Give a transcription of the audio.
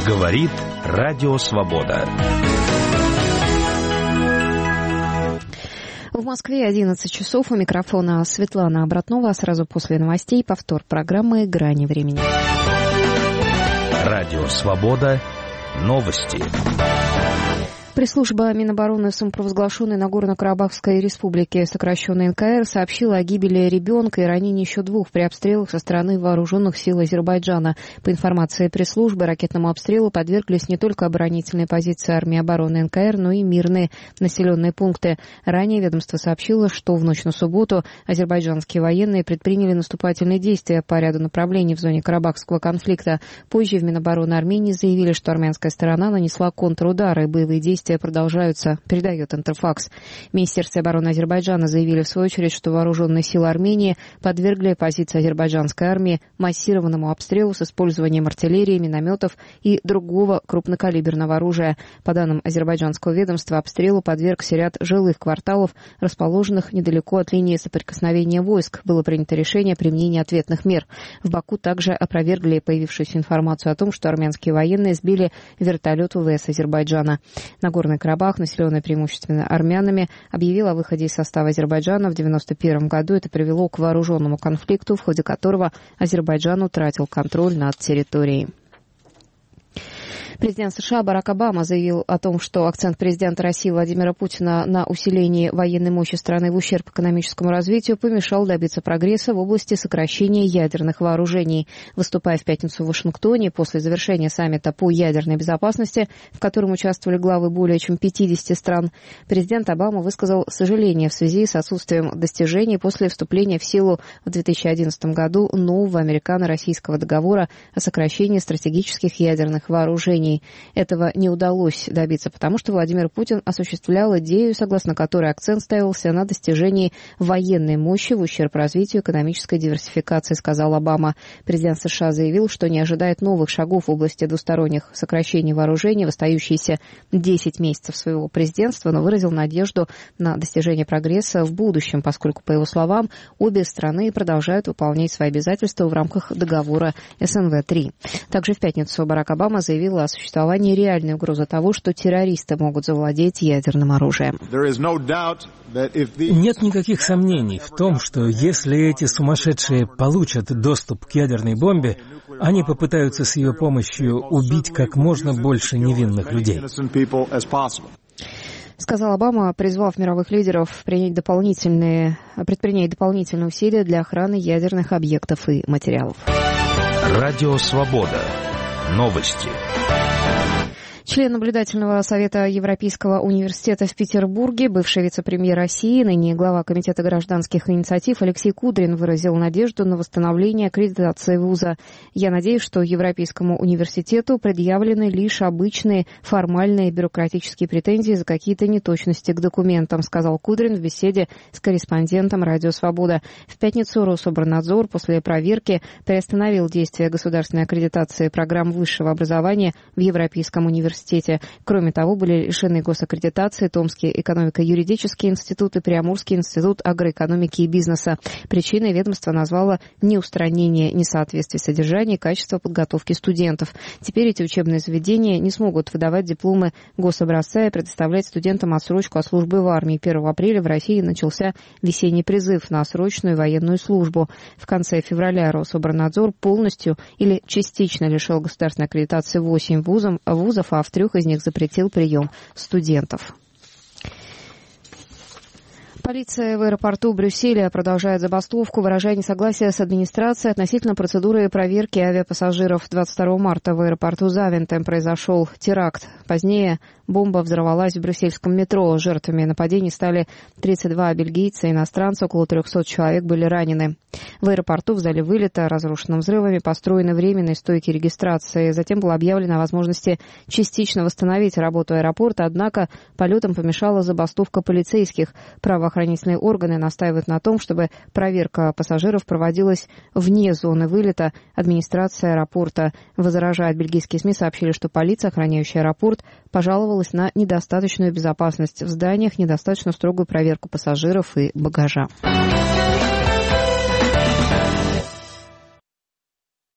Говорит Радио Свобода. В Москве 11 часов. У микрофона Светлана Обратнова. Сразу после новостей повтор программы «Грани времени». Радио Свобода. Новости. Пресс-служба Минобороны самопровозглашенной Нагорно-Карабахской республики, сокращенной НКР, сообщила о гибели ребенка и ранении еще двух при обстрелах со стороны вооруженных сил Азербайджана. По информации пресс-службы, ракетному обстрелу подверглись не только оборонительные позиции армии обороны НКР, но и мирные населенные пункты. Ранее ведомство сообщило, что в ночь на субботу азербайджанские военные предприняли наступательные действия по ряду направлений в зоне карабахского конфликта. Позже в Минобороны Армении заявили, что армянская сторона нанесла контрудары, и боевые действия продолжаются, передает Интерфакс. В Министерстве обороны Азербайджана заявили в свою очередь, что вооруженные силы Армении подвергли позиции азербайджанской армии массированному обстрелу с использованием артиллерии, минометов и другого крупнокалиберного оружия. По данным азербайджанского ведомства, обстрелу подвергся ряд жилых кварталов, расположенных недалеко от линии соприкосновения войск. Было принято решение о применении ответных мер. В Баку также опровергли появившуюся информацию о том, что армянские военные сбили вертолет ВВС Азербайджана. Нагорный Карабах, населенный преимущественно армянами, объявил о выходе из состава Азербайджана в 1991 году. Это привело к вооруженному конфликту, в ходе которого Азербайджан утратил контроль над территорией. Президент США Барак Обама заявил о том, что акцент президента России Владимира Путина на усилении военной мощи страны в ущерб экономическому развитию помешал добиться прогресса в области сокращения ядерных вооружений. Выступая в пятницу в Вашингтоне после завершения саммита по ядерной безопасности, в котором участвовали главы более чем 50 стран, президент Обама высказал сожаление в связи с отсутствием достижений после вступления в силу в 2011 году нового американо-российского договора о сокращении стратегических ядерных вооружений. Этого не удалось добиться, потому что Владимир Путин осуществлял идею, согласно которой акцент ставился на достижении военной мощи в ущерб развитию экономической диверсификации, сказал Обама. Президент США заявил, что не ожидает новых шагов в области двусторонних сокращений вооружений в остающиеся 10 месяцев своего президентства, но выразил надежду на достижение прогресса в будущем, поскольку, по его словам, обе страны продолжают выполнять свои обязательства в рамках договора СНВ-3. Также в пятницу Барак Обама заявил о существовании реальной угрозы того, что террористы могут завладеть ядерным оружием. Нет никаких сомнений в том, что если эти сумасшедшие получат доступ к ядерной бомбе, они попытаются с ее помощью убить как можно больше невинных людей. Сказал Обама, призвав мировых лидеров предпринять дополнительные усилия для охраны ядерных объектов и материалов. Радио Свобода. Новости. Член наблюдательного совета Европейского университета в Петербурге, бывший вице-премьер России, ныне глава Комитета гражданских инициатив Алексей Кудрин выразил надежду на восстановление аккредитации вуза. «Я надеюсь, что Европейскому университету предъявлены лишь обычные формальные бюрократические претензии за какие-то неточности к документам», сказал Кудрин в беседе с корреспондентом «Радио Свобода». В пятницу Рособорнадзор после проверки приостановил действие государственной аккредитации программ высшего образования в Европейском университете. Кроме того, были лишены госаккредитации Томский экономико-юридический институт и Приамурский институт агроэкономики и бизнеса. Причиной ведомство назвало неустранение несоответствий содержания и качества подготовки студентов. Теперь эти учебные заведения не смогут выдавать дипломы гособразца и предоставлять студентам отсрочку от службы в армии. 1 апреля в России начался весенний призыв на срочную военную службу. В конце февраля Рособорнадзор полностью или частично лишил государственной аккредитации 8 вузов, а в 3 из них запретил прием студентов. Полиция в аэропорту Брюсселя продолжает забастовку, выражая несогласие с администрацией относительно процедуры проверки авиапассажиров. 22 марта в аэропорту Завентем произошел теракт. Позднее бомба взорвалась в брюссельском метро. Жертвами нападений стали 32 бельгийца и иностранцы, около 300 человек были ранены. В аэропорту в зале вылета, разрушенном взрывами, построены временные стойки регистрации. Затем было объявлено о возможности частично восстановить работу аэропорта, однако полетам помешала забастовка полицейских. Правоохранительные органы настаивают на том, чтобы проверка пассажиров проводилась вне зоны вылета. Администрация аэропорта возражает. Бельгийские СМИ сообщили, что полиция, охраняющая аэропорт, пожаловалась на недостаточную безопасность в зданиях, недостаточно строгую проверку пассажиров и багажа.